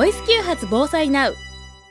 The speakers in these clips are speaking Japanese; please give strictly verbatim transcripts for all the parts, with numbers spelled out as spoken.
ボイスきゅう発防災ナウ。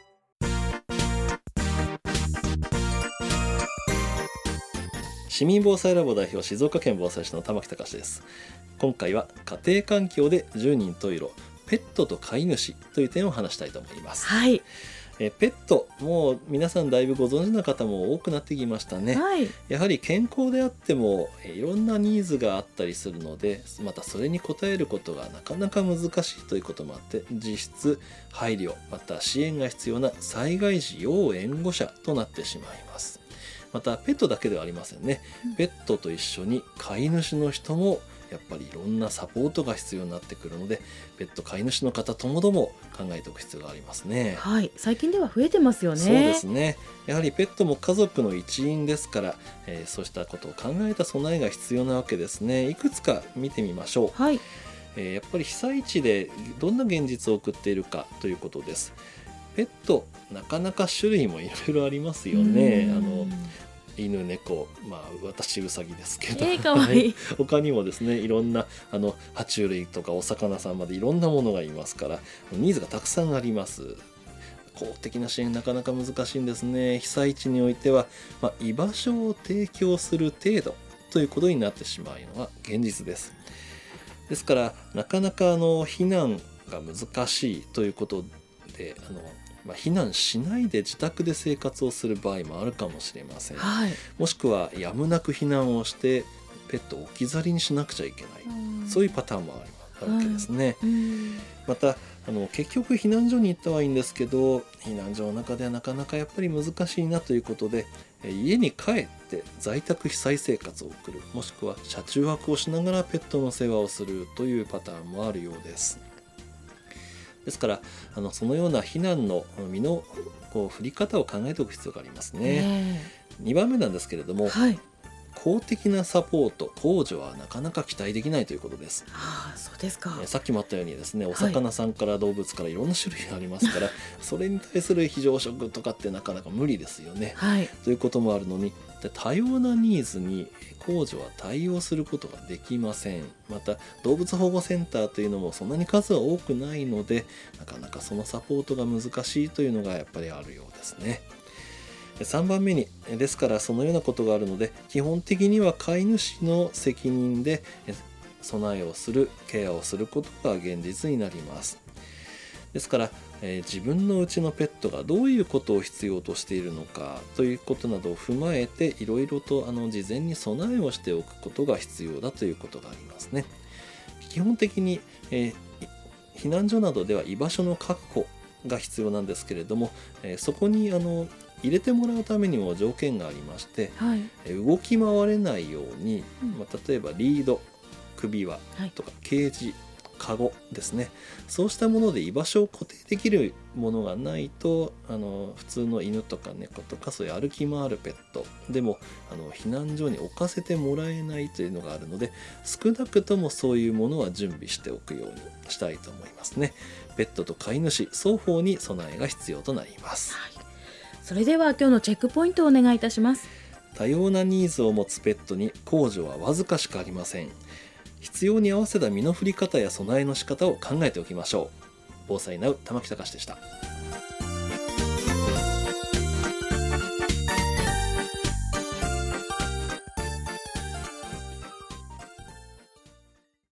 市民防災ラボ代表、静岡県防災士の玉木隆です。今回は家庭環境でじゅうにん十色、ペットと飼い主という点を話したいと思います。 はい、 えペット、もう皆さんだいぶご存知の方も多くなってきましたね。 はい、 やはり健康であってもいろんなニーズがあったりするので、またそれに応えることがなかなか難しいということもあって、実質配慮また支援が必要な災害時要援護者となってしまいます。またペットだけではありませんね。ペットと一緒に飼い主の人もやっぱりいろんなサポートが必要になってくるので、ペット飼い主の方ともども考えておく必要がありますね。 はい、最近では増えてますよね。 そうですね。やはりペットも家族の一員ですから、えー、そうしたことを考えた備えが必要なわけですね。いくつか見てみましょう。 はい、 えー、やっぱり被災地でどんな現実を送っているかということです。ペットなかなか種類もいろいろありますよね。あの犬猫、まあ私ウサギですけど、 えー、かわいい他にもですね、いろんなあの爬虫類とかお魚さんまでいろんなものがいますから、ニーズがたくさんあります。公的な支援なかなか難しいんですね。被災地においては、まあ、居場所を提供する程度ということになってしまうのが現実です。ですからなかなかあの避難が難しいということで、あのまあ、避難しないで自宅で生活をする場合もあるかもしれません。 はい、 もしくはやむなく避難をしてペットを置き去りにしなくちゃいけない、そういうパターンもあるわけですね。またあの結局避難所に行ったはいいんですけど、避難所の中ではなかなかやっぱり難しいなということで、家に帰って在宅被災生活を送る、もしくは車中泊をしながらペットの世話をするというパターンもあるようです。ですからあのそのような避難の身のこう振り方を考えておく必要がありますね。にばんめなんですけれども、 はい、 公的なサポート公助はなかなか期待できないということです。 はあ、そうですか。 さっきもあったようにですね、お魚さんから動物からいろんな種類がありますから、はい、それに対する非常食とかってなかなか無理ですよね。 はい、 ということもあるのに、多様なニーズに公助は対応することができません。また動物保護センターというのもそんなに数は多くないので、なかなかそのサポートが難しいというのがやっぱりあるようですね。さんばんめに、ですからそのようなことがあるので、基本的には飼い主の責任で備えをする、ケアをすることが現実になります。ですから、えー、自分のうちのペットがどういうことを必要としているのかということなどを踏まえて、いろいろとあの事前に備えをしておくことが必要だということがありますね。基本的に、えー、避難所などでは居場所の確保が必要なんですけれども、えー、そこにあの入れてもらうためにも条件がありまして、 はい、 動き回れないように、まあ、例えばリード、首輪とかケージ、カゴですね、そうしたもので居場所を固定できるものがないと、あの普通の犬とか猫とかそういう歩き回るペットでもあの避難所に置かせてもらえないというのがあるので、少なくともそういうものは準備しておくようにしたいと思いますね。ペットと飼い主双方に備えが必要となります。 はい、それでは今日のチェックポイントをお願いいたします。 多様なニーズを持つペットに公助はわずかしかありません。必要に合わせた身の振り方や備えの仕方を考えておきましょう。防災ナウ玉木隆でした。